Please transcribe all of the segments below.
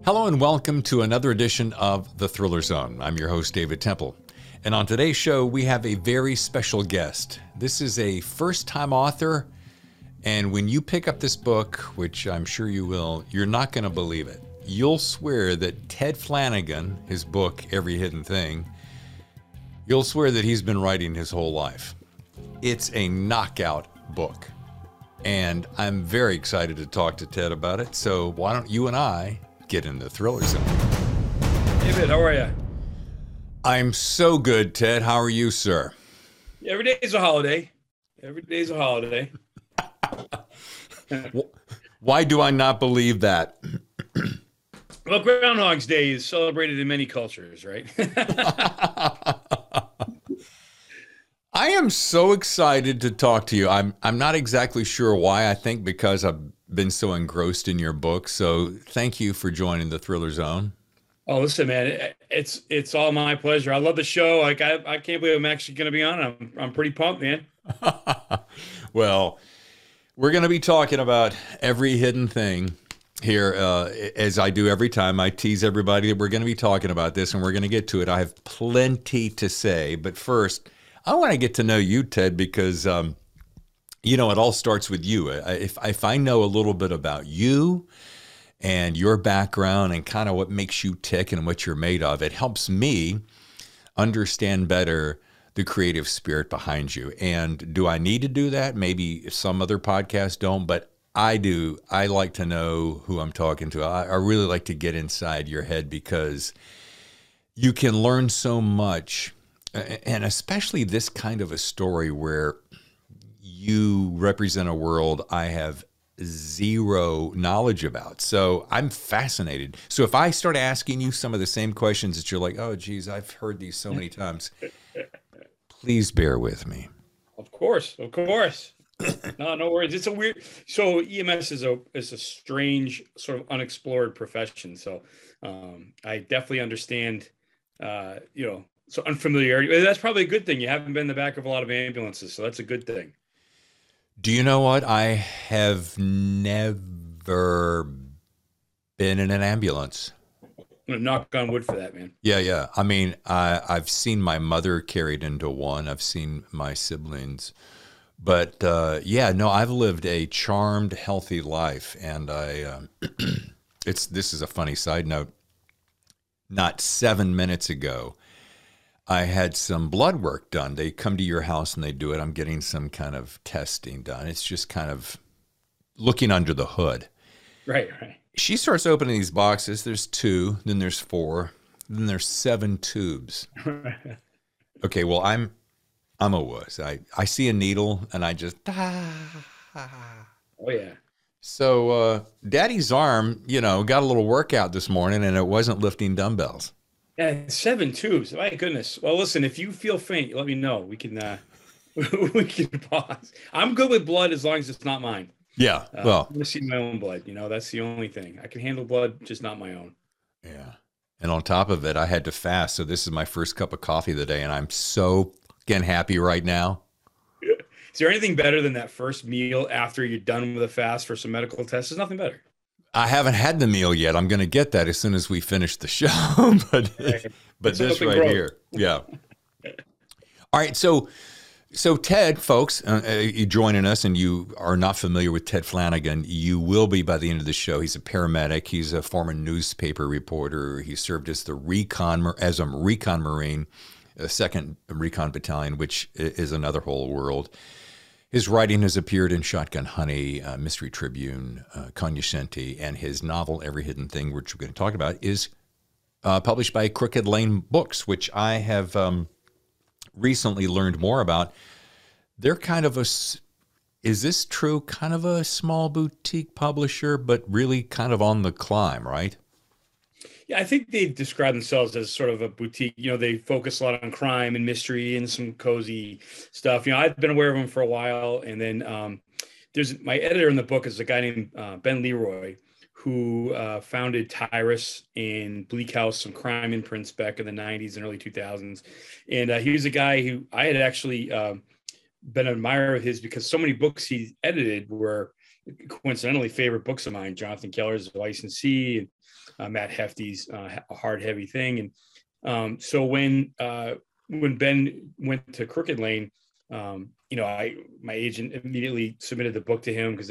Hello and welcome to another edition of The Thriller Zone. I'm your host, David Temple. And on today's show, we have a very special guest. This is a first-time author, and when you pick up this book, which I'm sure you will, you're not going to believe it. You'll swear that Ted Flanagan, his book, Every Hidden Thing, you'll swear that he's been writing his whole life. It's a knockout book, and I'm very excited to talk to Ted about it. So why don't you and I get in the Thriller Zone? David, how are you? I'm so good, Ted. How are you, sir? Every day is a holiday. Every day is a holiday. Why do I not believe that? Well, Groundhog's Day is celebrated in many cultures, right? I am so excited to talk to you. I'm not exactly sure why. I think because I've been so engrossed in your book. So thank you for joining the Thriller Zone. Oh, listen, man, it's all my pleasure. I love the show. Like I can't believe I'm actually going to be on. I'm pretty pumped, man. Well, we're going to be talking about every hidden thing here, as I do every time. I tease everybody that we're going to be talking about this, and we're going to get to it. I have plenty to say, but first, I want to get to know you, Ted, because it all starts with you. If I know a little bit about you and your background and kind of what makes you tick and what you're made of, it helps me understand better the creative spirit behind you. And do I need to do that? Maybe some other podcasts don't, but I do. I like to know who I'm talking to. I really like to get inside your head because you can learn so much, and especially this kind of a story where you represent a world I have zero knowledge about. So I'm fascinated. So if I start asking you some of the same questions that you're like, oh, geez, I've heard these so many times, please bear with me. Of course. No worries. It's a weird. So EMS is a strange sort of unexplored profession. So I definitely understand. So unfamiliarity. That's probably a good thing. You haven't been in the back of a lot of ambulances, so that's a good thing. Do you know what? I have never been in an ambulance. I'm gonna knock on wood for that, man. Yeah. I mean, I've seen my mother carried into one. I've seen my siblings. But I've lived a charmed, healthy life. And this is a funny side note. Not 7 minutes ago, I had some blood work done. They come to your house and they do it. I'm getting some kind of testing done. It's just kind of looking under the hood. Right. She starts opening these boxes. There's 2, then there's 4, then there's 7 tubes. Okay, well, I'm a wuss. I see a needle and I just Oh yeah. So Daddy's arm, got a little workout this morning and it wasn't lifting dumbbells. Yeah, 7 tubes. My goodness. Well, listen, if you feel faint, let me know. We can we can pause. I'm good with blood as long as it's not mine. Yeah. I'm gonna see my own blood. That's the only thing. I can handle blood, just not my own. Yeah. And on top of it, I had to fast. So this is my first cup of coffee of the day, and I'm so fucking happy right now. Is there anything better than that first meal after you're done with a fast for some medical tests? There's nothing better. I haven't had the meal yet. I'm going to get that as soon as we finish the show. but this right here. Yeah. All right. So Ted, folks, you joining us and you are not familiar with Ted Flanagan, you will be by the end of the show. He's a paramedic. He's a former newspaper reporter. He served as a recon Marine, a 2nd Recon Battalion, which is another whole world. His writing has appeared in Shotgun Honey, Mystery Tribune, Cognoscenti, and his novel, Every Hidden Thing, which we're going to talk about, is published by Crooked Lane Books, which I have recently learned more about. They're kind of is this true, kind of a small boutique publisher, but really kind of on the climb, right? Yeah, I think they describe themselves as sort of a boutique. They focus a lot on crime and mystery and some cozy stuff. I've been aware of them for a while. And then there's my editor in the book is a guy named Ben Leroy, who founded Tyrus and Bleak House, some crime imprints back in the 90s and early 2000s. And he was a guy who I had actually been an admirer of his because so many books he edited were coincidentally favorite books of mine. Jonathan Keller's Vice and Sea, Matt Hefty's Hard Heavy Thing. And so when Ben went to Crooked Lane, my agent immediately submitted the book to him because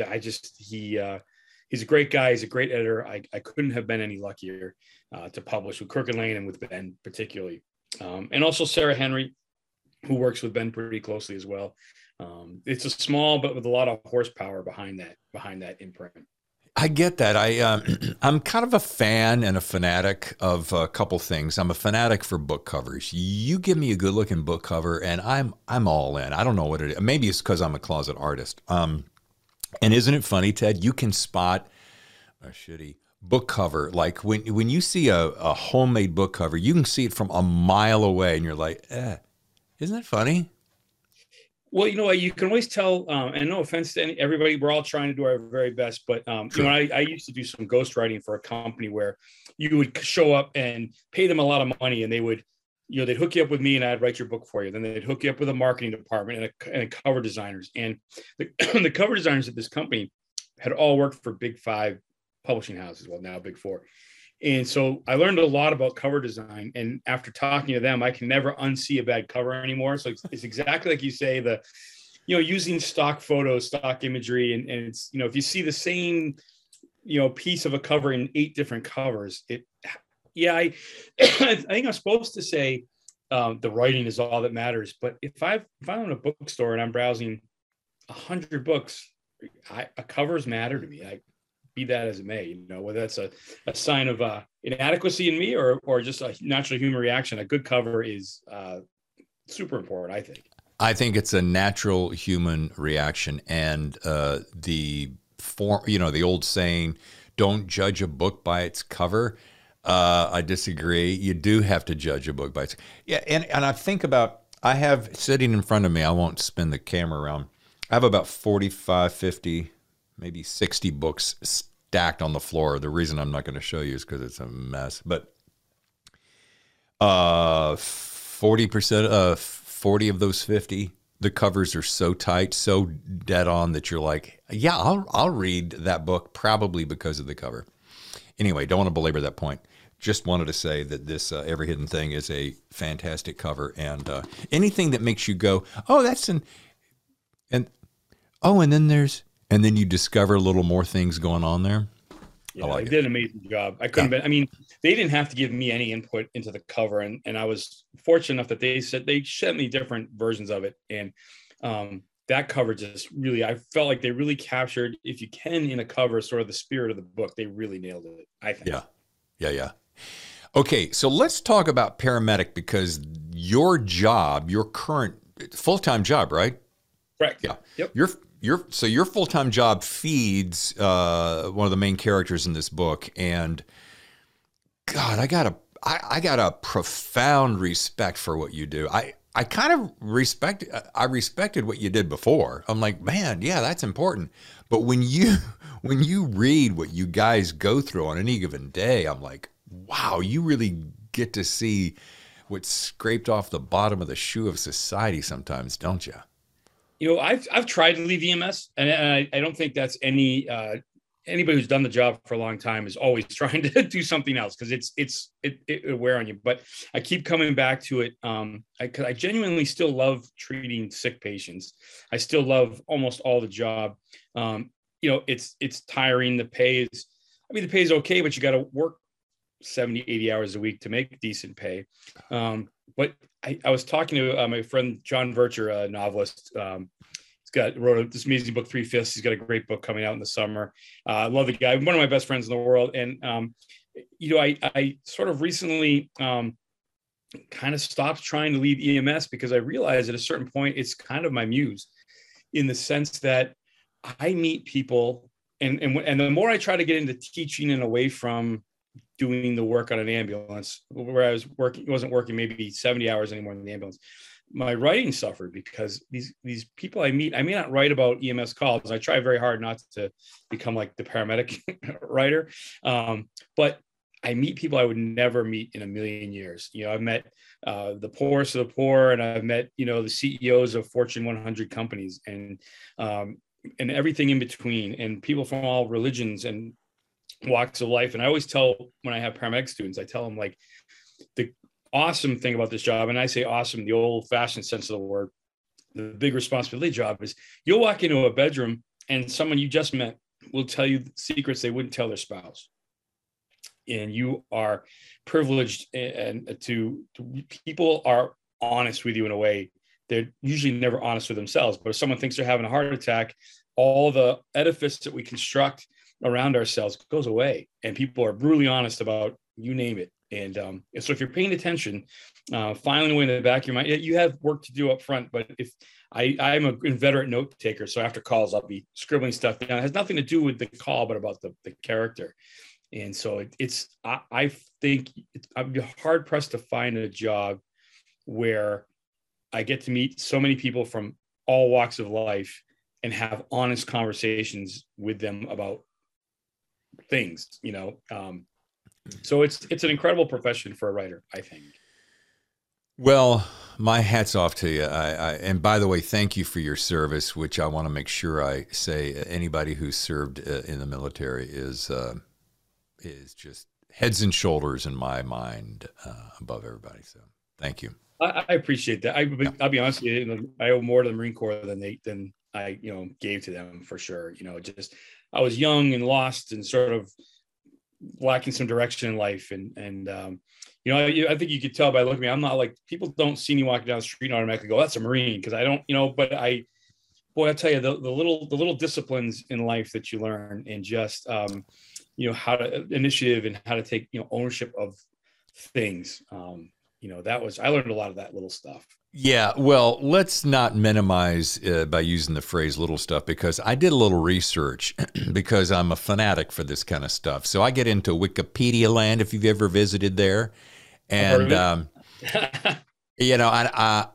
he's a great guy. He's a great editor. I couldn't have been any luckier to publish with Crooked Lane and with Ben particularly. And also Sarah Henry, who works with Ben pretty closely as well. It's a small, but with a lot of horsepower behind that imprint. I get that. I'm kind of a fan and a fanatic of a couple things. I'm a fanatic for book covers. You give me a good looking book cover and I'm all in. I don't know what it is. Maybe it's because I'm a closet artist. And isn't it funny, Ted? You can spot a shitty book cover. Like when you see a homemade book cover, you can see it from a mile away and you're like, isn't it funny? Well, you can always tell, and no offense to everybody, we're all trying to do our very best, but sure. I used to do some ghostwriting for a company where you would show up and pay them a lot of money, and they would, they'd hook you up with me, and I'd write your book for you. Then they'd hook you up with a marketing department and cover designers, and the cover designers at this company had all worked for Big Five publishing houses, well, now Big Four. And so I learned a lot about cover design, and after talking to them, I can never unsee a bad cover anymore. So it's exactly like you say, using stock photos, stock imagery. And it's, if you see the same, piece of a cover in 8 different covers, I think I'm supposed to say the writing is all that matters. But if I'm in a bookstore and I'm browsing 100 books, covers matter to me. Be that as it may, whether that's a sign of inadequacy in me or just a natural human reaction. A good cover is super important, I think. I think it's a natural human reaction, and the form, the old saying, "Don't judge a book by its cover." I disagree. You do have to judge a book by its. Yeah, and I think about. I have sitting in front of me. I won't spin the camera around. I have about 45, 50. Maybe 60 books stacked on the floor. The reason I'm not going to show you is because it's a mess. But 40%, 40 of those 50, the covers are so tight, so dead on that you're like, yeah, I'll read that book probably because of the cover. Anyway, don't want to belabor that point. Just wanted to say that this Every Hidden Thing is a fantastic cover, and anything that makes you go, oh, that's and then you discover a little more things going on there. Yeah, they did an amazing job. I couldn't. I mean, they didn't have to give me any input into the cover, and I was fortunate enough that they sent me different versions of it, and that cover just really, I felt like they really captured, if you can, in a cover, sort of the spirit of the book. They really nailed it, I think. Yeah. Okay, so let's talk about paramedic, because your job, your current full-time job, right? Correct. Yeah. Yep. Your full-time job feeds one of the main characters in this book, and God, I got a profound respect for what you do. I kind of respected what you did before. I'm like, man, yeah, that's important. But when you read what you guys go through on any given day, I'm like, wow, you really get to see what's scraped off the bottom of the shoe of society sometimes, don't you? I've tried to leave EMS, and I don't think that's anybody who's done the job for a long time is always trying to do something else, because it wear on you. But I keep coming back to it. I genuinely still love treating sick patients. I still love almost all the job. It's tiring. The pay is okay, but you got to work 70, 80 hours a week to make decent pay. But I was talking to my friend John Vercher, a novelist. Wrote this amazing book, 3/5. He's got a great book coming out in the summer. I love the guy, one of my best friends in the world. And I sort of recently kind of stopped trying to leave EMS, because I realized at a certain point it's kind of my muse, in the sense that I meet people, and the more I try to get into teaching and away from doing the work on an ambulance, where I wasn't working maybe 70 hours anymore in the ambulance, my writing suffered, because these people I meet, I may not write about EMS calls. I try very hard not to become like the paramedic writer. But I meet people I would never meet in a million years. I've met the poorest of the poor, and I've met, the CEOs of Fortune 100 companies, and everything in between, and people from all religions and walks of life. And I always tell, when I have paramedic students, I tell them, like, the awesome thing about this job, and I say awesome, the old fashioned sense of the word, the big responsibility job is you'll walk into a bedroom and someone you just met will tell you secrets they wouldn't tell their spouse. And you are privileged, and to people are honest with you in a way they're usually never honest with themselves. But if someone thinks they're having a heart attack, all the edifice that we construct around ourselves goes away, and people are brutally honest about you name it. And so if you're paying attention, filing away in the back of your mind, you have work to do up front. But if I'm an inveterate note taker, so after calls, I'll be scribbling stuff down. It has nothing to do with the call, but about the character. And so I think I'd be hard pressed to find a job where I get to meet so many people from all walks of life and have honest conversations with them about things, so it's an incredible profession for a writer, I think. Well, my hat's off to you. And by the way, thank you for your service, which I want to make sure I say anybody who's served in the military is just heads and shoulders in my mind above everybody. So thank you. I appreciate that. I'll be honest with you, I owe more to the Marine Corps than I gave to them, for sure. Just I was young and lost and sort of lacking some direction in life, and I think you could tell by looking at me. I'm not like, people don't see me walking down the street and automatically go, that's a Marine, because I don't, but I tell you, the little disciplines in life that you learn, and just how to initiative and how to take ownership of things. I learned a lot of that little stuff. Yeah, well, let's not minimize by using the phrase little stuff, because I did a little research because I'm a fanatic for this kind of stuff. So I get into Wikipedia land, if you've ever visited there. And, I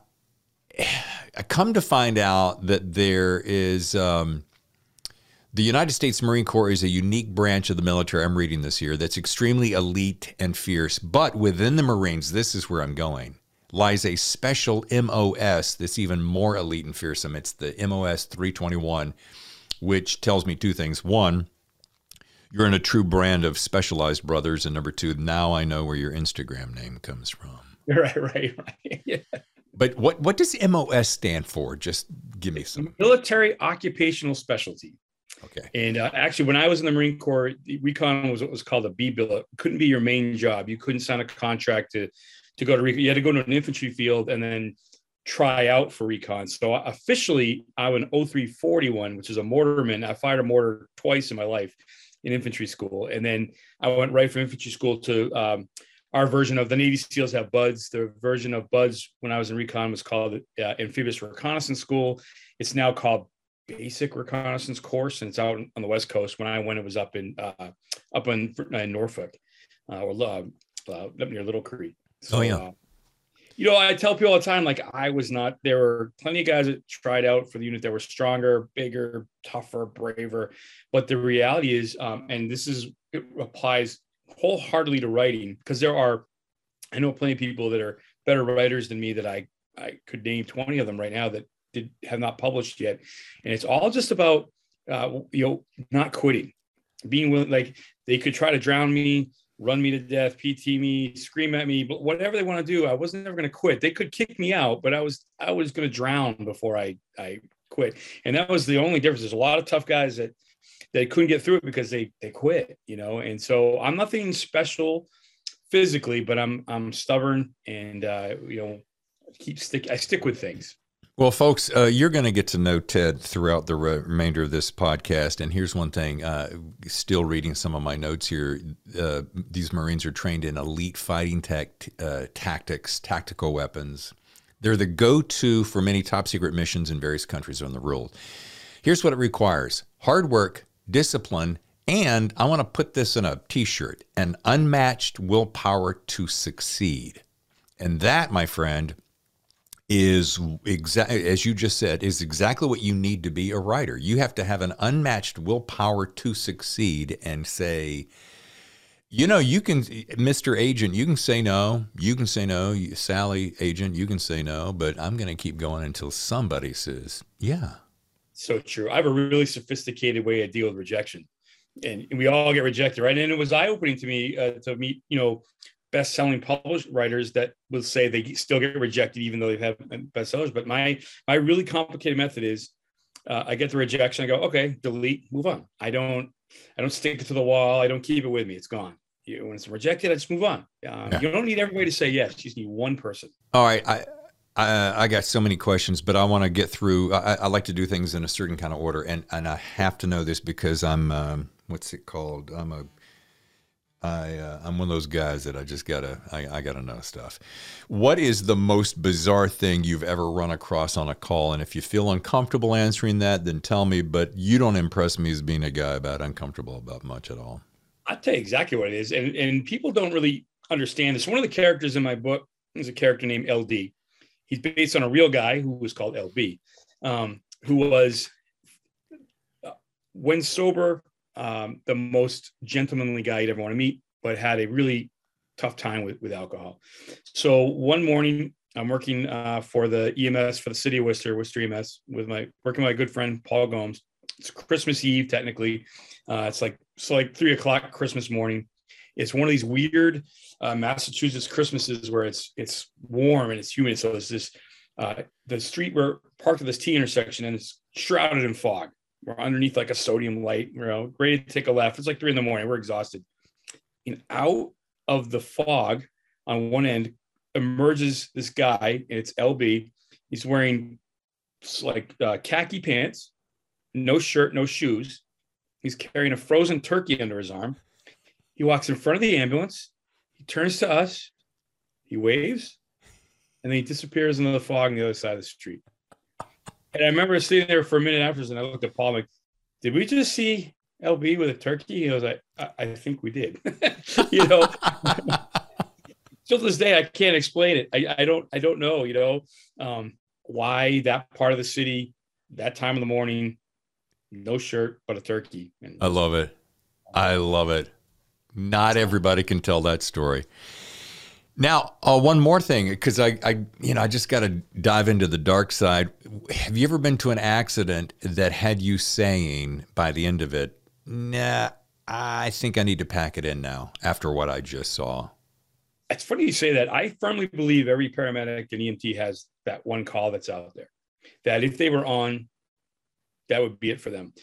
come to find out that there is the United States Marine Corps is a unique branch of the military, I'm reading this here, that's extremely elite and fierce. But within the Marines, this is where I'm going, lies a special MOS that's even more elite and fearsome. It's the MOS 321, which tells me two things. One, you're in a true brand of specialized brothers. And number two, now I know where your Instagram name comes from. Right. Yeah. But what does MOS stand for? Just give me some. Military Occupational Specialty. Okay. And actually, when I was in the Marine Corps, recon was what was called a B billet. It couldn't be your main job. You couldn't sign a contract to go to recon. You had to go to an infantry field and then try out for recon. So officially, I was an 0341, which is a mortarman. I fired a mortar twice in my life in infantry school. And then I went right from infantry school to our version of the Navy SEALs have BUDS. The version of BUDS when I was in recon was called Amphibious Reconnaissance School. It's now called Basic Reconnaissance Course, and it's out on the West Coast. When I went, it was up in Norfolk, up near Little Creek. So, oh yeah. I tell people all the time, like, I was not. There were plenty of guys that tried out for the unit that were stronger, bigger, tougher, braver. But the reality is, and it applies wholeheartedly to writing, because I know plenty of people that are better writers than me that I could name 20 of them right now that have not published yet. And it's all just about, not quitting, being willing. Like, they could try to drown me, run me to death, PT me, scream at me, but whatever they want to do, I wasn't never going to quit. They could kick me out, but I was going to drown before I quit. And that was the only difference. There's a lot of tough guys that couldn't get through it because they quit, And so I'm nothing special physically, but I'm stubborn, and I stick with things. Well, folks, you're going to get to know Ted throughout the remainder of this podcast. And here's one thing, still reading some of my notes here. These Marines are trained in elite fighting tactics, tactical weapons. They're the go-to for many top secret missions in various countries around the world. Here's what it requires: hard work, discipline, and I want to put this in a t-shirt, an unmatched willpower to succeed. And that, my friend, is exactly, as you just said, is exactly what you need to be a writer. You have to have an unmatched willpower to succeed and say, you can, Mr. Agent, you can say no. You can say no. Sally Agent, you can say no, but I'm going to keep going until somebody says, yeah. So true. I have a really sophisticated way to deal with rejection. and we all get rejected, right? And it was eye-opening to me to meet, best-selling published writers that will say they still get rejected even though they've had bestsellers. But my really complicated method is I get the rejection, I go, okay, delete, move on. I don't stick it to the wall. I don't keep it with me. It's gone. When it's rejected, I just move on. Yeah. You don't need everybody to say yes. You just need one person. All right. I got so many questions, but I want to get through. I like to do things in a certain kind of order, and I have to know this because I'm what's it called? I'm one of those guys that I gotta know stuff. What is the most bizarre thing you've ever run across on a call? And if you feel uncomfortable answering that, then tell me. But you don't impress me as being a guy about uncomfortable about much at all. I'll tell you exactly what it is, and people don't really understand this. One of the characters in my book is a character named LD. He's based on a real guy who was called LB, who was, when sober, the most gentlemanly guy you'd ever want to meet, but had a really tough time with alcohol. So one morning, I'm working for the EMS for the city of Worcester EMS, working with my good friend Paul Gomes. It's Christmas Eve, technically. It's like 3:00 Christmas morning. It's one of these weird Massachusetts Christmases where it's warm and it's humid. So there's this the street we're parked at this T intersection, and it's shrouded in fog. We're underneath like a sodium light, ready to take a left. It's like 3 a.m. We're exhausted. And out of the fog on one end emerges this guy, and it's LB. He's wearing like khaki pants, no shirt, no shoes. He's carrying a frozen turkey under his arm. He walks in front of the ambulance. He turns to us. He waves, and then he disappears into the fog on the other side of the street. And I remember sitting there for a minute afterwards, and I looked at Paul, like, did we just see LB with a turkey? He was like, I think we did. Still to this day, I can't explain it. I don't know, why that part of the city, that time of the morning, no shirt, but a turkey. And I love it. I love it. Not everybody can tell that story. Now, one more thing, because I just got to dive into the dark side. Have you ever been to an accident that had you saying by the end of it, nah, I think I need to pack it in now after what I just saw? It's funny you say that. I firmly believe every paramedic and EMT has that one call that's out there, that if they were on, that would be it for them.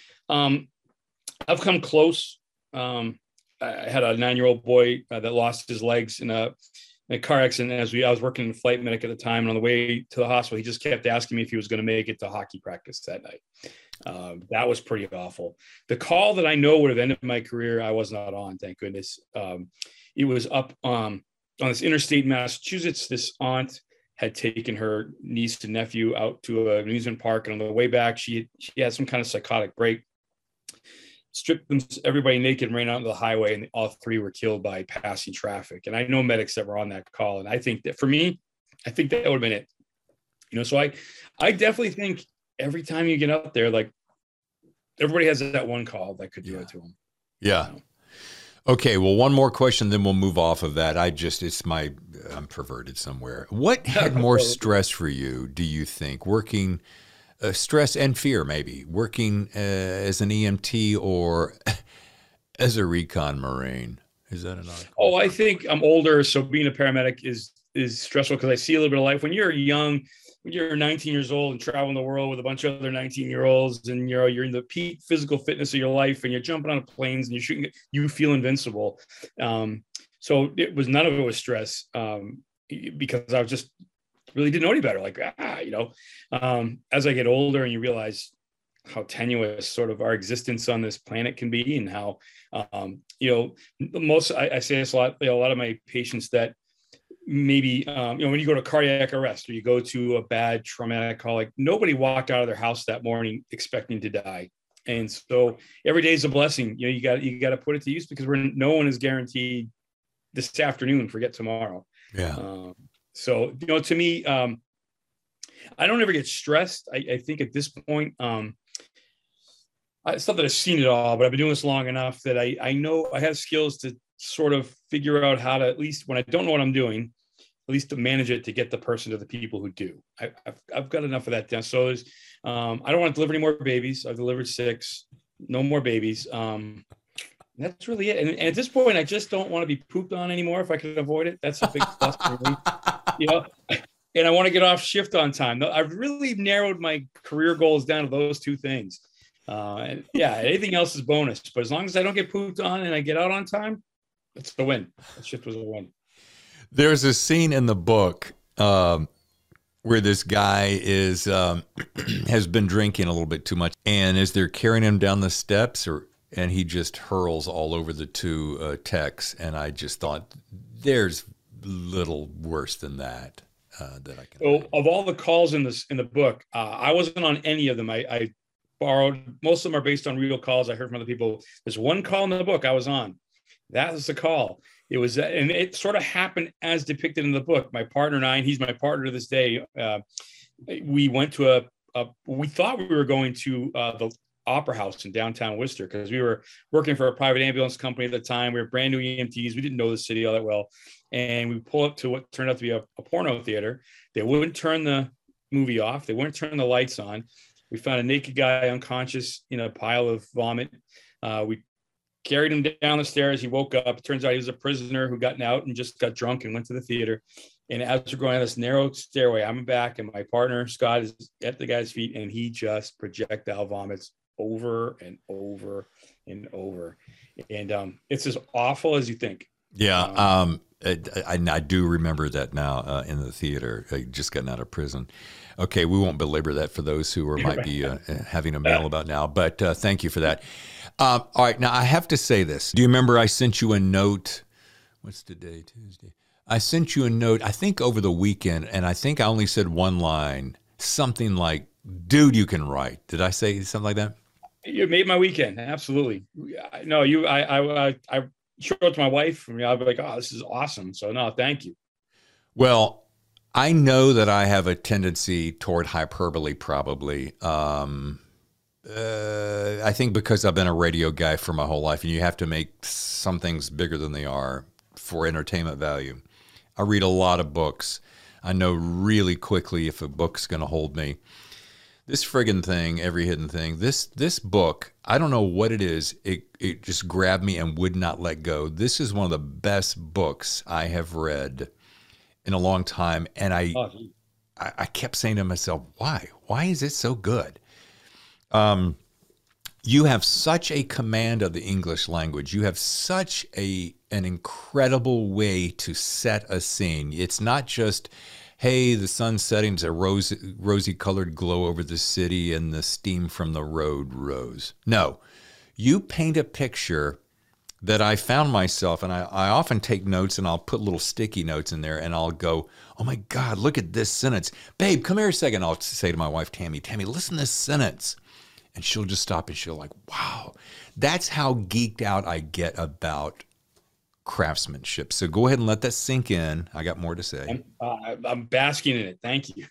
I've come close. I had a 9-year-old boy that lost his legs in a car accident. I was working in flight medic at the time, and on the way to the hospital, he just kept asking me if he was going to make it to hockey practice that night. That was pretty awful. The call that I know would have ended my career, I was not on, thank goodness. It was up on this interstate in Massachusetts. This aunt had taken her niece and nephew out to an amusement park, and on the way back, she had some kind of psychotic break, stripped everybody naked and ran out onto the highway, and all 3 were killed by passing traffic. And I know medics that were on that call, and I think that for me, I think that would have been it. So I definitely think every time you get out there, like, everybody has that one call that could do it to them. Yeah. Okay, well, one more question, then we'll move off of that. I'm perverted somewhere. What had more stress for you, do you think? Working, stress and fear, maybe, working as an EMT or as a recon Marine? Is that another question? Oh, I think I'm older, so being a paramedic is stressful because I see a little bit of life. When you're young, when you're 19 years old and traveling the world with a bunch of other 19-year-olds, and you're in the peak physical fitness of your life, and you're jumping on planes and you're shooting, you feel invincible. So none of it was stress, because I just really didn't know any better. Like, as I get older and you realize how tenuous sort of our existence on this planet can be, and how, I say this a lot, a lot of my patients that maybe, when you go to cardiac arrest or you go to a bad traumatic call, like, nobody walked out of their house that morning expecting to die. And so every day is a blessing. You got to put it to use, because no one is guaranteed this afternoon, forget tomorrow. Yeah. So, to me, I don't ever get stressed. I think at this point, it's not that I've seen it all, but I've been doing this long enough that I know I have skills to sort of figure out how to, at least when I don't know what I'm doing, at least to manage it, to get the person to the people who do. I've got enough of that down. So I don't want to deliver any more babies. I've delivered 6, no more babies. That's really it. And at this point, I just don't want to be pooped on anymore if I can avoid it. That's a big plus for me. You know, and I want to get off shift on time. I've really narrowed my career goals down to those two things. And yeah, anything else is bonus. But as long as I don't get pooped on and I get out on time, it's a win. That shift was a win. There's a scene in the book where this guy is has been drinking a little bit too much, and as they're carrying him down the steps, and he just hurls all over the two techs, and I just thought, there's little worse than that that I can. So, of all the calls in the book, I wasn't on any of them. I borrowed, most of them are based on real calls I heard from other people. There's one call in the book I was on. That was the call. It was, and it sort of happened as depicted in the book. My partner and I, and he's my partner to this day, we went to we thought we were going to the Opera House in downtown Worcester, because we were working for a private ambulance company at the time. We were brand new EMTs. We didn't know the city all that well. And we pull up to what turned out to be a porno theater. They wouldn't turn the movie off. They wouldn't turn the lights on. We found a naked guy unconscious in a pile of vomit. We carried him down the stairs. He woke up. It turns out he was a prisoner who gotten out and just got drunk and went to the theater. And as we're going down this narrow stairway, I'm back, and my partner, Scott, is at the guy's feet, and he just projectile vomits over and over and over. And it's as awful as you think. Yeah. I do remember that now in the theater, just gotten out of prison. Okay, we won't belabor that for those who might be having a meal about now, but thank you for that. All right, now I have to say this. Do you remember I sent you a note? What's today? Tuesday. I sent you a note, I think over the weekend, and I think I only said one line, something like, dude, you can write. Did I say something like that? You made my weekend. Absolutely. No, I showed it to my wife. I'll be like, oh, this is awesome. So no, thank you. Well, I know that I have a tendency toward hyperbole, probably. I think because I've been a radio guy for my whole life, and you have to make some things bigger than they are for entertainment value. I read a lot of books. I know really quickly if a book's going to hold me. This friggin' thing, Every Hidden Thing, this book, I don't know what it is. It just grabbed me and would not let go. This is one of the best books I have read in a long time. And I kept saying to myself, why? Why is it so good? You have such a command of the English language. You have such an incredible way to set a scene. It's not just, hey, the sun's setting, it's a rosy colored glow over the city and the steam from the road rose. No, you paint a picture that I found myself, and I often take notes, and I'll put little sticky notes in there, and I'll go, oh my God, look at this sentence. Babe, come here a second. I'll say to my wife, Tammy, listen to this sentence. And she'll just stop and she'll like, wow, that's how geeked out I get about craftsmanship. So go ahead and let that sink in. I got more to say. I'm basking in it. Thank you.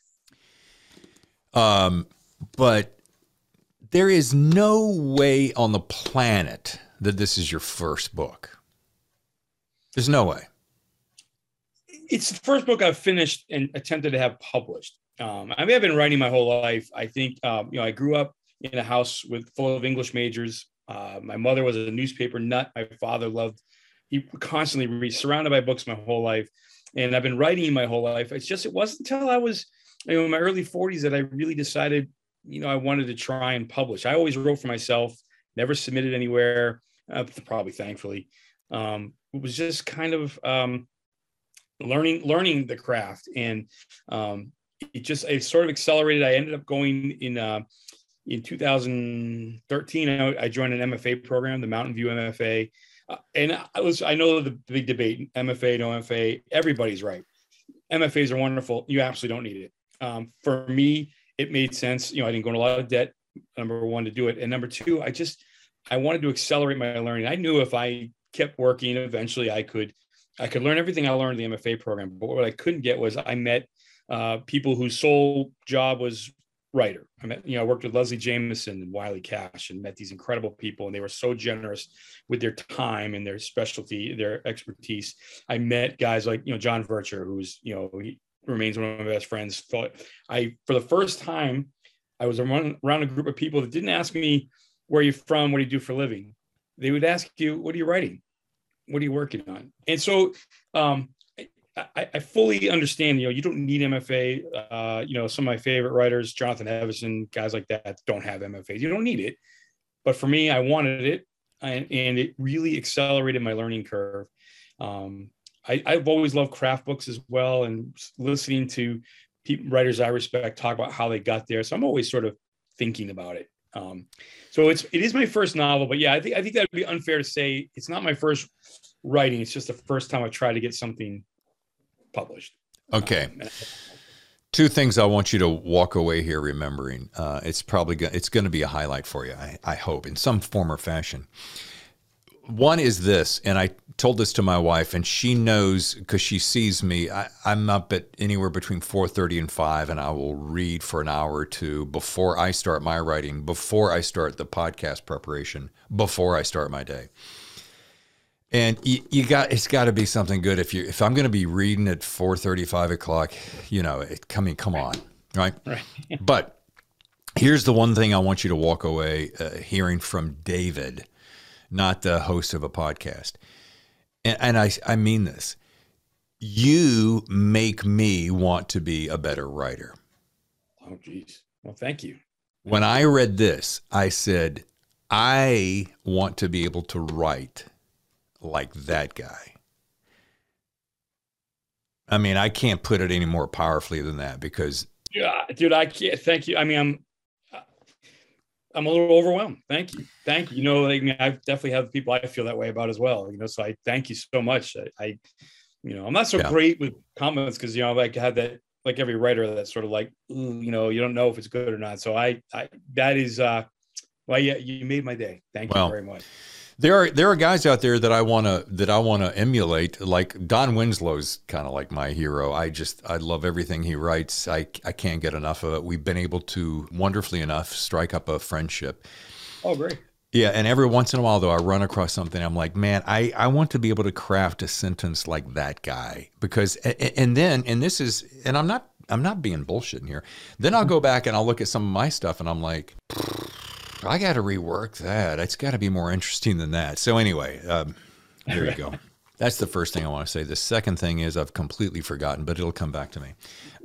But there is no way on the planet that this is your first book. There's no way. It's the first book I've finished and attempted to have published. I mean, I've been writing my whole life. I think, I grew up in a house full of English majors. My mother was a newspaper nut. My father he constantly surrounded by books my whole life. And I've been writing my whole life. It wasn't until I was in my early 40s that I really decided, I wanted to try and publish. I always wrote for myself, never submitted anywhere, probably thankfully. It was just kind of learning the craft. And it sort of accelerated. I ended up going in 2013, I joined an MFA program, the Mountain View MFA. And I know the big debate, MFA, no MFA, everybody's right. MFAs are wonderful. You absolutely don't need it. For me, it made sense. I didn't go into a lot of debt, number one, to do it. And number two, I wanted to accelerate my learning. I knew if I kept working, eventually I could learn everything I learned in the MFA program. But what I couldn't get was I met people whose sole job was writer. I worked with Leslie Jameson and Wiley Cash and met these incredible people, and they were so generous with their time and their specialty, their expertise. I met guys like, John Vircher, who's, he remains one of my best friends. For the first time, I was around a group of people that didn't ask me, where are you from? What do you do for a living? they would ask you, what are you writing? What are you working on? And so I fully understand, you don't need MFA. Some of my favorite writers, Jonathan Evison, guys like that, don't have MFAs. You don't need it. But for me, I wanted it, and it really accelerated my learning curve. I've always loved craft books as well, and listening to writers I respect talk about how they got there. So I'm always sort of thinking about it. So it is my first novel, but yeah, I think that would be unfair to say it's not my first writing. It's just the first time I tried to get something published. Okay. Two things I want you to walk away here remembering. It's going to be a highlight for you, I hope, in some form or fashion. One is this, and I told this to my wife, and she knows because she sees me. I'm up at anywhere between 4:30 and 5, and I will read for an hour or two before I start my writing, before I start the podcast preparation, before I start my day. And it's got to be something good if I'm going to be reading at 4:30, 5 o'clock. Come on, right? Right. But here's the one thing I want you to walk away hearing from David, not the host of a podcast. And I mean this. You make me want to be a better writer. Oh, geez. Well, thank you. When I read this, I said, I want to be able to write like that guy. I mean, I can't put it any more powerfully than that because... Yeah, dude, I can't. Thank you. I mean, I'm a little overwhelmed. Thank you. I definitely have people I feel that way about as well. So I thank you so much. I'm not so great with comments because, I had that, like every writer, that's sort of like, you don't know if it's good or not. So that is, you made my day. Thank you very much. There are guys out there that I want to emulate. Like Don Winslow's kind of like my hero. I love everything he writes. I can't get enough of it. We've been able to, wonderfully enough, strike up a friendship. Oh, great. Yeah, and every once in a while, though, I run across something. I'm like, man, I want to be able to craft a sentence like that guy because, I'm not being bullshitting here. Then I'll go back and I'll look at some of my stuff and I'm like, I got to rework that. It's got to be more interesting than that. So anyway, there you go. That's the first thing I want to say. The second thing is I've completely forgotten, but it'll come back to me.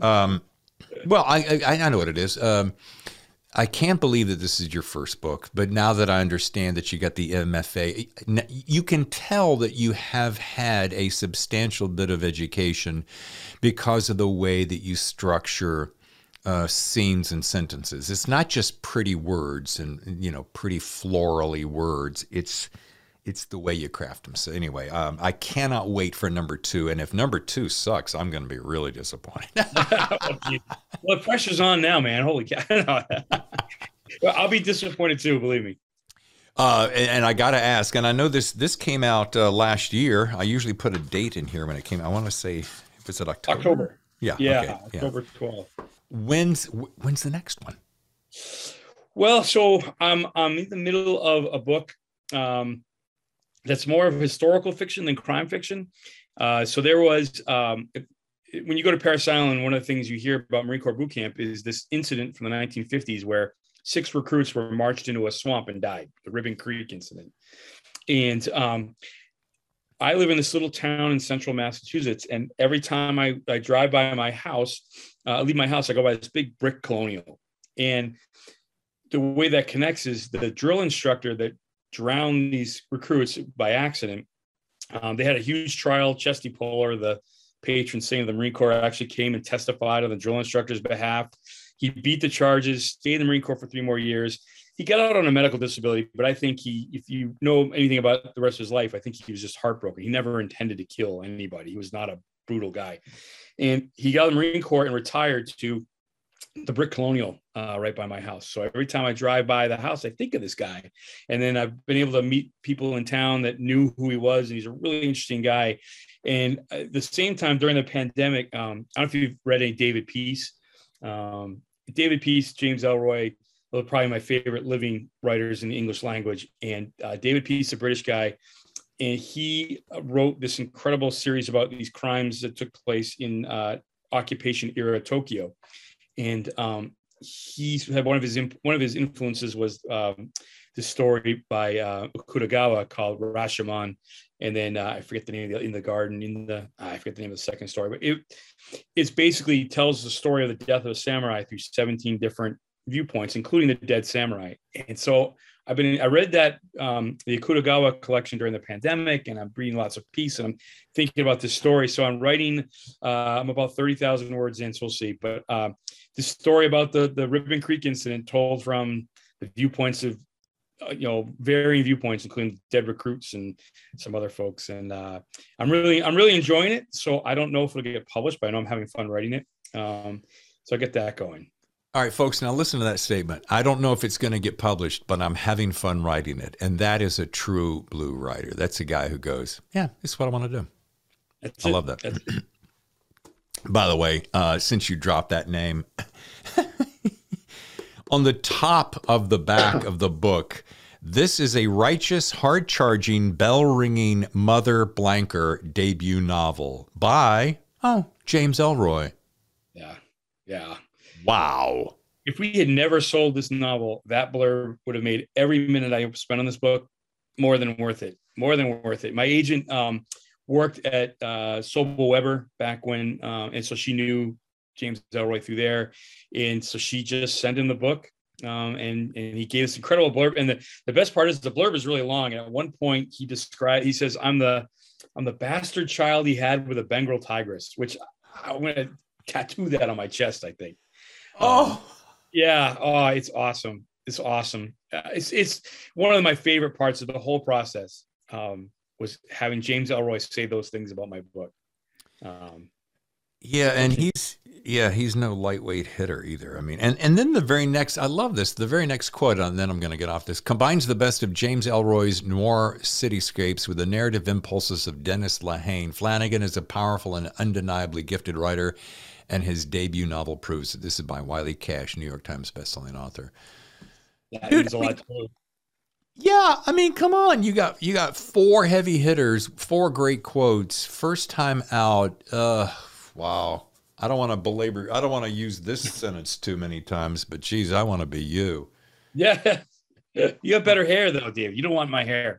Well, I know what it is. I can't believe that this is your first book, but now that I understand that you got the MFA, you can tell that you have had a substantial bit of education because of the way that you structure scenes and sentences. It's not just pretty words and pretty florally words. It's the way you craft them. So anyway, I cannot wait for number 2. And if number 2 sucks, I'm going to be really disappointed. Well, the pressure's on now, man. Holy cow! Well, I'll be disappointed too. Believe me. And I got to ask, and I know this came out last year. I usually put a date in here when it came. I want to say, was it October? October. Yeah. Okay. October 12th. When's the next one? Well, so I'm in the middle of a book that's more of historical fiction than crime fiction. So there was, when you go to Parris Island, one of the things you hear about Marine Corps boot camp is this incident from the 1950s where 6 recruits were marched into a swamp and died, the Ribbon Creek incident. And I live in this little town in central Massachusetts, and every time I drive by my house, I leave my house, I go by this big brick colonial. And the way that connects is the drill instructor that drowned these recruits by accident. They had a huge trial. Chesty Puller, the patron saint of the Marine Corps, actually came and testified on the drill instructor's behalf. He beat the charges, stayed in the Marine Corps for 3 more years. He got out on a medical disability, but I think if you know anything about the rest of his life, I think he was just heartbroken. He never intended to kill anybody. He was not a brutal guy. And he got out of the Marine Corps and retired to the brick colonial right by my house. So every time I drive by the house, I think of this guy. And then I've been able to meet people in town that knew who he was. And he's a really interesting guy. And at the same time, during the pandemic, I don't know if you've read any David Peace. David Peace, James Ellroy, those are probably my favorite living writers in the English language. And David Peace, a British guy, and he wrote this incredible series about these crimes that took place in occupation era Tokyo. And he had one of his influences was this story by Akutagawa called Rashomon, and then I forget the name of In the Garden. I forget the name of the second story, but it's basically tells the story of the death of a samurai through 17 different viewpoints, including the dead samurai. And so I read that the Akutagawa collection during the pandemic, and I'm reading lots of pieces, and I'm thinking about this story. So I'm writing. I'm about 30,000 words in, so we'll see. But this story about the Ribbon Creek incident, told from the viewpoints of varying viewpoints, including dead recruits and some other folks. And I'm really enjoying it. So I don't know if it'll get published, but I know I'm having fun writing it. So I'll get that going. All right, folks, now listen to that statement. I don't know if it's going to get published, but I'm having fun writing it. And that is a true blue writer. That's a guy who goes, yeah, this is what I want to do. I love that. By the way, since you dropped that name, on the top of the back of the book, this is a righteous, hard-charging, bell-ringing Mother Blanker debut novel by, James Ellroy. Yeah. Wow. If we had never sold this novel, that blurb would have made every minute I spent on this book more than worth it. My agent worked at Sobel Weber back when, and so she knew James Ellroy through there. And so she just sent him the book, and he gave this incredible blurb. And the best part is the blurb is really long. And at one point he says, I'm the bastard child he had with a Bengal tigress, which I'm going to tattoo that on my chest, I think. Yeah. Oh, it's awesome. It's awesome. It's one of my favorite parts of the whole process, was having James Ellroy say those things about my book. And he's no lightweight hitter either. I mean, and then I love this, the very next quote, and then I'm going to get off this, combines the best of James Ellroy's noir cityscapes with the narrative impulses of Dennis Lehane. Flanagan is a powerful and undeniably gifted writer, and his debut novel proves that. This is by Wiley Cash, New York Times bestselling author. That means a lot too. Yeah, I mean, come on. You got 4 heavy hitters, 4 great quotes, first time out. Wow. I don't want to use this sentence too many times, but geez, I want to be you. Yeah. You have better hair though, Dave. You don't want my hair.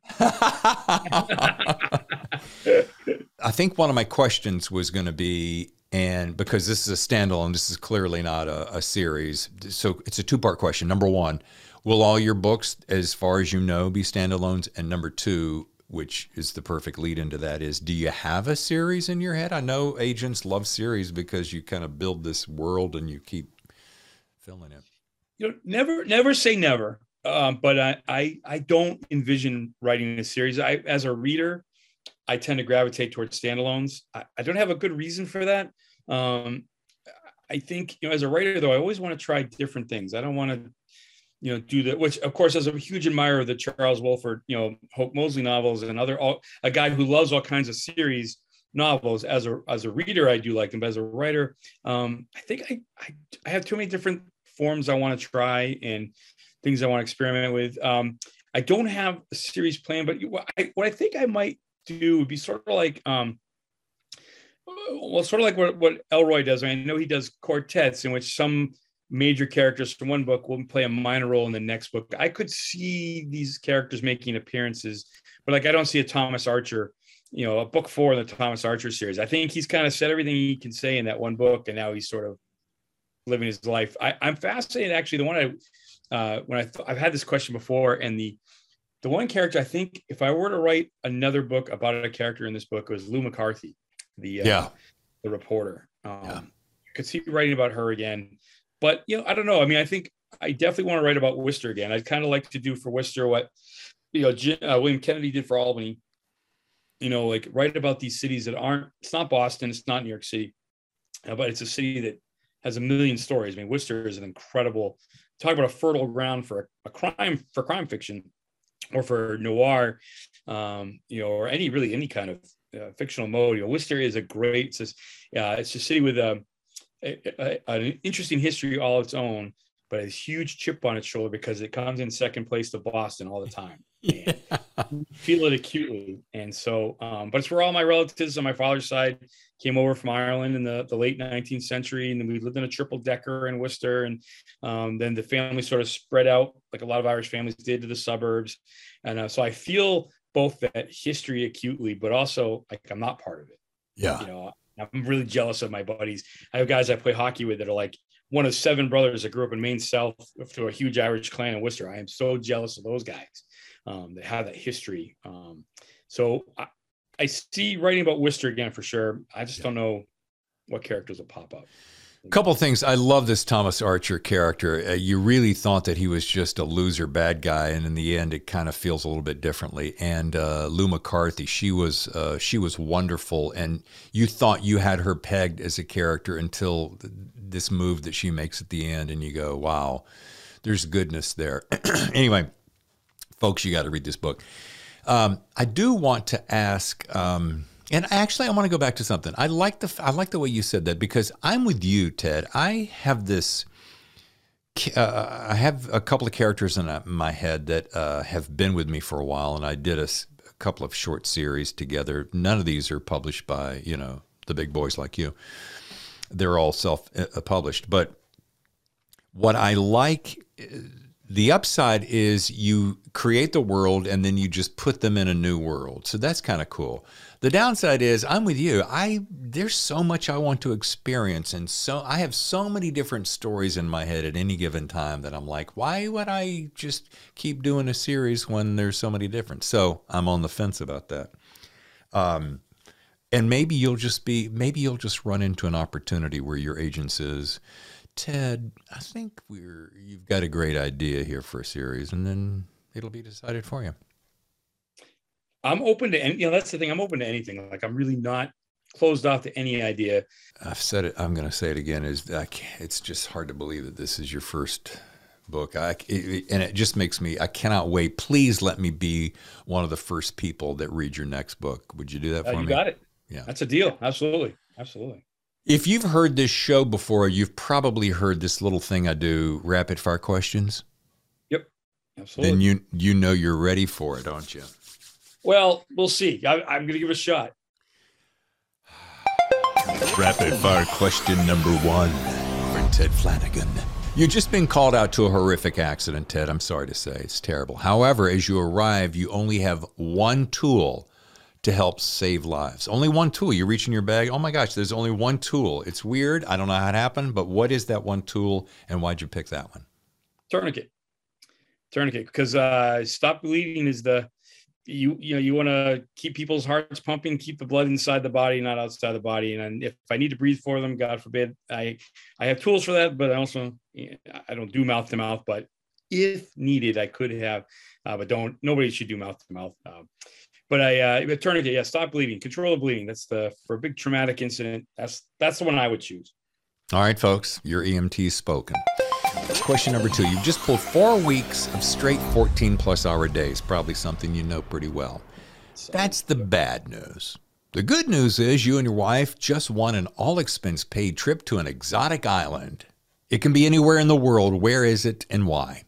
I think one of my questions was going to be, and because this is a standalone, this is clearly not a series. So it's a 2-part question. Number 1, will all your books, as far as you know, be standalones? And number 2, which is the perfect lead into that, is, do you have a series in your head? I know agents love series because you kind of build this world and you keep filling it. Never say never. But I don't envision writing a series. As a reader, I tend to gravitate towards standalones. I don't have a good reason for that. I think, as a writer though, I always want to try different things. I don't want to, do that, which of course, as a huge admirer of the Charles Wolford, Hope Mosley novels and a guy who loves all kinds of series novels. As a reader, I do like them, but as a writer, I think I have too many different forms I want to try and things I want to experiment with. I don't have a series plan, but what I think I might do would be sort of like, what Ellroy does. I know he does quartets in which some major characters from one book will play a minor role in the next book. I could see these characters making appearances, but I don't see a Thomas Archer, a book 4 in the Thomas Archer series. I think he's kind of said everything he can say in that one book, and now he's sort of living his life. I'm fascinated, actually. The one I've had this question before, and the one character, I think if I were to write another book about a character in this book, it was Lou McCarthy, the reporter. I could see writing about her again, but I don't know. I mean, I think I definitely want to write about Worcester again. I'd kind of like to do for Worcester what William Kennedy did for Albany. Write about these cities that aren't. It's not Boston. It's not New York City, but it's a city that has a million stories. I mean, Worcester is an incredible. Talk about a fertile ground for crime fiction, or for noir, or any kind of fictional mode. Worcester is a great. It's a city with an interesting history all its own, but a huge chip on its shoulder because it comes in second place to Boston all the time. and feel it acutely. And so, but it's where all my relatives on my father's side came over from Ireland in the late 19th century. And then we lived in a triple decker in Worcester. And then the family sort of spread out like a lot of Irish families did to the suburbs. And so I feel both that history acutely, but also like I'm not part of it. Yeah. You know, I'm really jealous of my buddies. I have guys I play hockey with that are like one of 7 brothers that grew up in Maine South to a huge Irish clan in Worcester. I am so jealous of those guys that have that history. So I see writing about Worcester again for sure. I just don't know what characters will pop up. A couple of things. I love this Thomas Archer character. You really thought that he was just a loser bad guy, and in the end, it kind of feels a little bit differently. And Lou McCarthy, she was wonderful, and you thought you had her pegged as a character until this move that she makes at the end, and you go, "Wow, there's goodness there." Anyway, folks, you got to read this book. I do want to ask. And actually, I want to go back to something. I like the way you said that, because I'm with you, Ted. I have this. I have a couple of characters in my head that have been with me for a while, and I did a couple of short series together. None of these are published by the big boys like you. They're all self-published. But what I like. The upside is you create the world and then you just put them in a new world. So that's kind of cool. The downside is I'm with you. There's so much I want to experience. And so I have so many different stories in my head at any given time that I'm like, why would I just keep doing a series when there's so many different? So I'm on the fence about that. And maybe you'll just run into an opportunity where your agent says, Ted, I think you've got a great idea here for a series, and then it'll be decided for you. I'm open to that's the thing. I'm open to anything. Like I'm really not closed off to any idea. I've said it. I'm going to say it again. It's just hard to believe that this is your first book. And it just makes me. I cannot wait. Please let me be one of the first people that read your next book. Would you do that for me? You got it. Yeah, that's a deal. Absolutely, absolutely. If you've heard this show before, you've probably heard this little thing I do, rapid fire questions. Yep, absolutely. Then you know you're ready for it, don't you? Well, we'll see. I'm going to give it a shot. Rapid fire question number 1 for Ted Flanagan. You've just been called out to a horrific accident, Ted. I'm sorry to say. It's terrible. However, as you arrive, you only have one tool to help save lives. Only one tool. You reach in your bag. Oh my gosh, there's only one tool. It's weird. I don't know how it happened, but what is that one tool and why'd you pick that one? Tourniquet. Because stop bleeding is you want to keep people's hearts pumping, keep the blood inside the body, not outside the body. And if I need to breathe for them, God forbid, I have tools for that, but I don't do mouth to mouth, but if needed, I could have, but nobody should do mouth to mouth. But tourniquet, stop bleeding, control the bleeding. That's for a big traumatic incident. That's the one I would choose. All right, folks, your EMT's spoken. Question number 2. You've just pulled 4 weeks of straight 14+ hour days, probably something you know pretty well. That's the bad news. The good news is you and your wife just won an all-expense paid trip to an exotic island. It can be anywhere in the world. Where is it and why?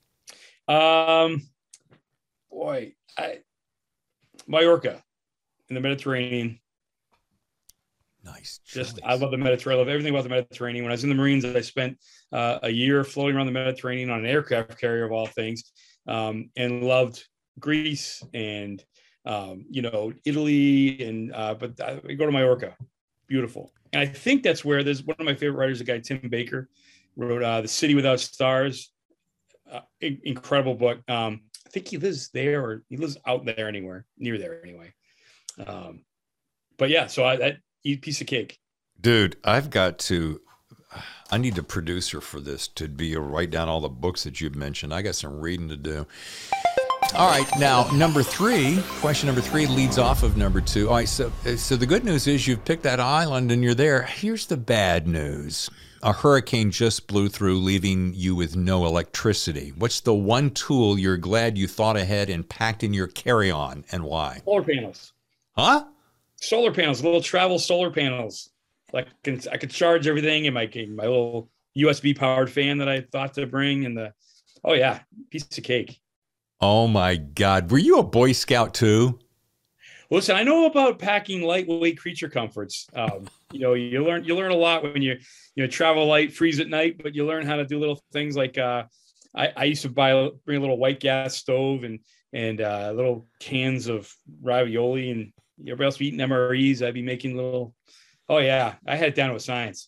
Mallorca in the Mediterranean. Nice choice. I love the Mediterranean. I love everything about the Mediterranean. When I was in the Marines, I spent a year floating around the Mediterranean on an aircraft carrier of all things, and loved Greece and Italy, and but we go to Mallorca, beautiful. And I think that's where there's one of my favorite writers, a guy Tim Baker, wrote The City Without Stars. Incredible book. I think he lives there, or he lives out there near there anyway. But yeah, so I eat a piece of cake. Dude, I need a producer for this to write down all the books that you've mentioned. I got some reading to do. All right, now question number 3 leads off of number 2. All right, so the good news is you've picked that island and you're there. Here's the bad news. A hurricane just blew through, leaving you with no electricity. What's the one tool you're glad you thought ahead and packed in your carry-on, and why? Solar panels. Huh? Solar panels, little travel solar panels. Like I could charge everything in my little USB powered fan that I thought to bring, and piece of cake. Oh my God. Were you a Boy Scout too? Listen, I know about packing lightweight creature comforts. You learn a lot when you travel light, freeze at night, but you learn how to do little things like I used to bring a little white gas stove and little cans of ravioli, and everybody else be eating MREs. I'd be making little. Oh yeah, I had it down to a science.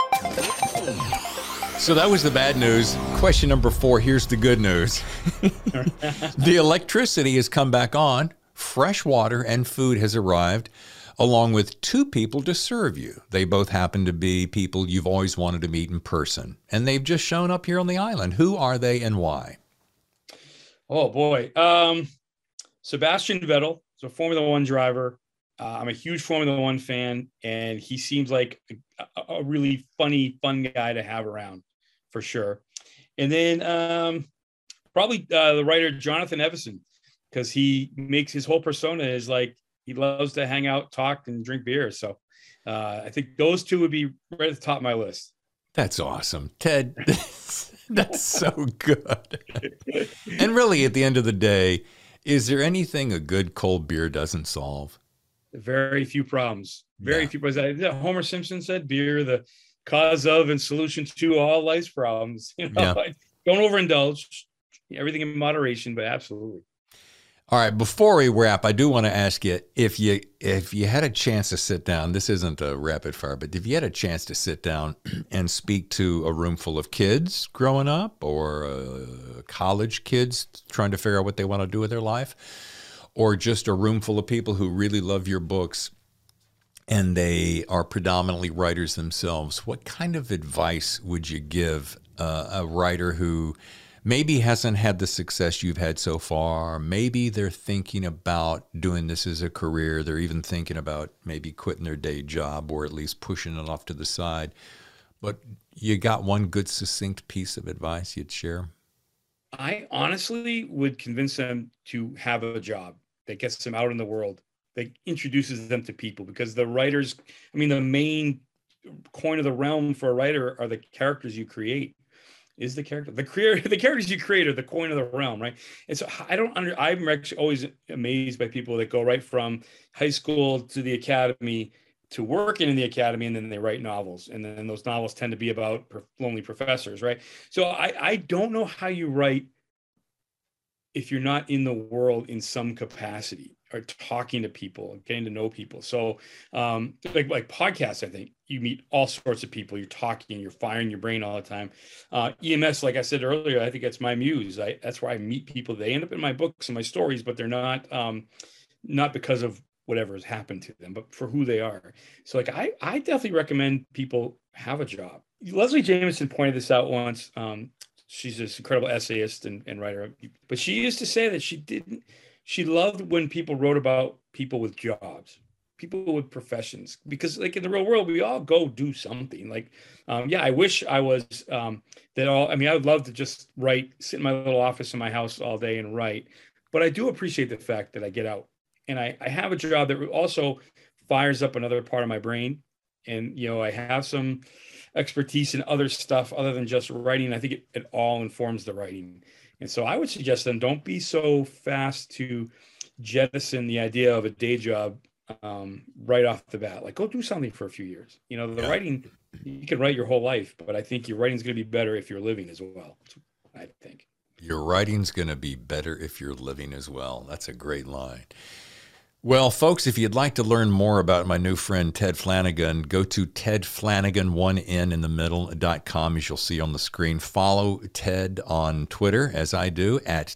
So that was the bad news. Question number 4. Here's the good news. The electricity has come back on. Fresh water and food has arrived, along with 2 people to serve you. They both happen to be people you've always wanted to meet in person, and they've just shown up here on the island. Who are they and why? Oh boy, Sebastian Vettel is a Formula One driver. I'm a huge Formula One fan, and he seems like a really fun guy to have around, for sure. And then probably the writer Jonathan Evison, because he makes his whole persona is like he loves to hang out, talk, and drink beer. So I think those 2 would be right at the top of my list. That's awesome. Ted, that's so good. And really, at the end of the day, is there anything a good cold beer doesn't solve? Very few problems. Very few problems. Homer Simpson said, beer, the cause of and solution to all life's problems. Don't overindulge. Everything in moderation, but absolutely. All right, before we wrap, I do want to ask you if you had a chance to sit down, this isn't a rapid fire, but if you had a chance to sit down and speak to a room full of kids growing up or college kids trying to figure out what they want to do with their life, or just a room full of people who really love your books and they are predominantly writers themselves, what kind of advice would you give a writer who maybe hasn't had the success you've had so far? Maybe they're thinking about doing this as a career. They're even thinking about maybe quitting their day job or at least pushing it off to the side. But you got one good succinct piece of advice you'd share? I honestly would convince them to have a job that gets them out in the world, that introduces them to people, because the writers, the main coin of the realm for a writer are the characters you create. Is the characters you create are the coin of the realm, right? And so I'm actually always amazed by people that go right from high school to the academy to working in the academy, and then they write novels, and then those novels tend to be about lonely professors, right? So I don't know how you write if you're not in the world in some capacity, or talking to people, getting to know people. So like podcasts, I think you meet all sorts of people. You're talking, you're firing your brain all the time. EMS, like I said earlier, I think that's my muse. That's where I meet people. They end up in my books and my stories, but they're not because of whatever has happened to them, but for who they are. So like I definitely recommend people have a job. Leslie Jameson pointed this out once. She's this incredible essayist and writer, but she used to say that she loved when people wrote about people with jobs, people with professions, because like in the real world, we all go do something. Like, I wish I was I would love to just write, sit in my little office in my house all day and write, but I do appreciate the fact that I get out and I have a job that also fires up another part of my brain. And, I have some expertise in other stuff other than just writing. I think it all informs the writing. And so I would suggest then don't be so fast to jettison the idea of a day job right off the bat. Like, go do something for a few years. Writing, you can write your whole life, but I think your writing's going to be better if you're living as well, I think. Your writing's going to be better if you're living as well. That's a great line. Well, folks, if you'd like to learn more about my new friend Ted Flanagan, go to tedflanagan, one N in the middle.com, as you'll see on the screen. Follow Ted on Twitter, as I do, at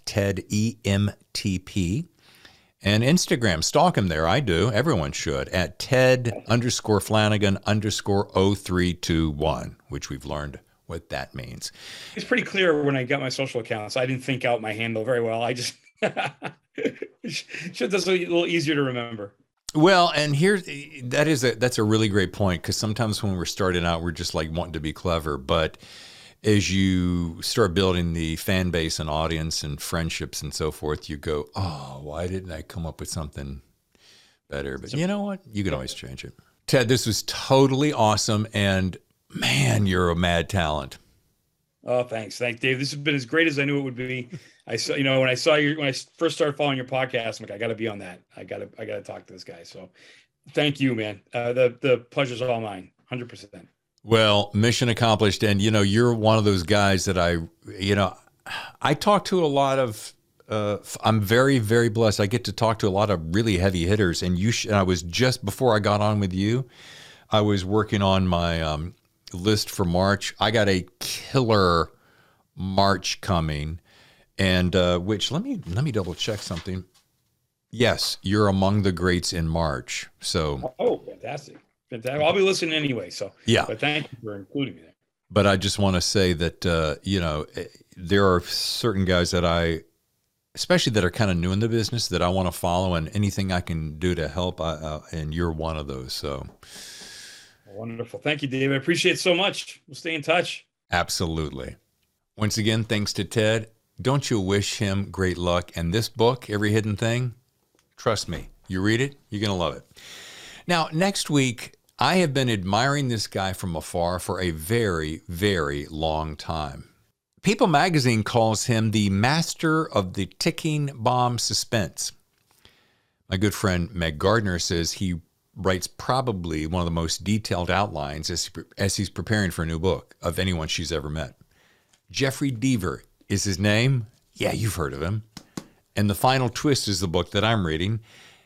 TedEMTP. And Instagram, stalk him there. I do. Everyone should. At Ted_Flanagan_0321, which we've learned what that means. It's pretty clear when I got my social accounts. I didn't think out my handle very well. I just... That's a little easier to remember. Well, and that's a really great point, because sometimes when we're starting out, we're just like wanting to be clever. But as you start building the fan base and audience and friendships and so forth, you go, oh, why didn't I come up with something better? But you know what? You can always change it. Ted, this was totally awesome. And man, you're a mad talent. Oh, thanks. Thanks, Dave. This has been as great as I knew it would be. I saw, you know, when I saw you, when I first started following your podcast, I'm like, I got to be on that. I got to talk to this guy. So thank you, man. The pleasure's all mine. 100%. Well, mission accomplished. And, you know, you're one of those guys that I talk to a lot of, I'm very, very blessed. I get to talk to a lot of really heavy hitters. And I was just before I got on with you, I was working on my list for March. I got a killer March coming, and which let me double check something. Yes, you're among the greats in March. So, fantastic. I'll be listening anyway. So yeah, but thank you for including me there. But I just want to say that you know, there are certain guys that especially that are kind of new in the business, that I want to follow, and anything I can do to help, and you're one of those. So wonderful. Thank you, Dave. I appreciate it so much. We'll stay in touch. Absolutely. Once again, thanks to Ted. Don't you wish him great luck? And this book, Every Hidden Thing, trust me, you read it, you're going to love it. Now, next week, I have been admiring this guy from afar for a very, very long time. People magazine calls him the master of the ticking bomb suspense. My good friend Meg Gardner says he writes probably one of the most detailed outlines as he's preparing for a new book of anyone she's ever met. Jeffrey Deaver is his name. Yeah, you've heard of him. And The Final Twist is the book that I'm reading.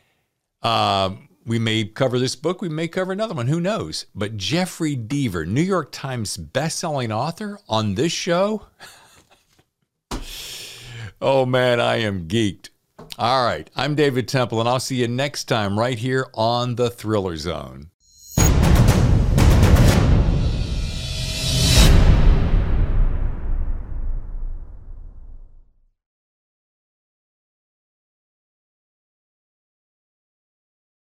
We may cover this book. We may cover another one. Who knows? But Jeffrey Deaver, New York Times bestselling author, on this show. Oh, man, I am geeked. All right. I'm David Temple, and I'll see you next time right here on The Thriller Zone.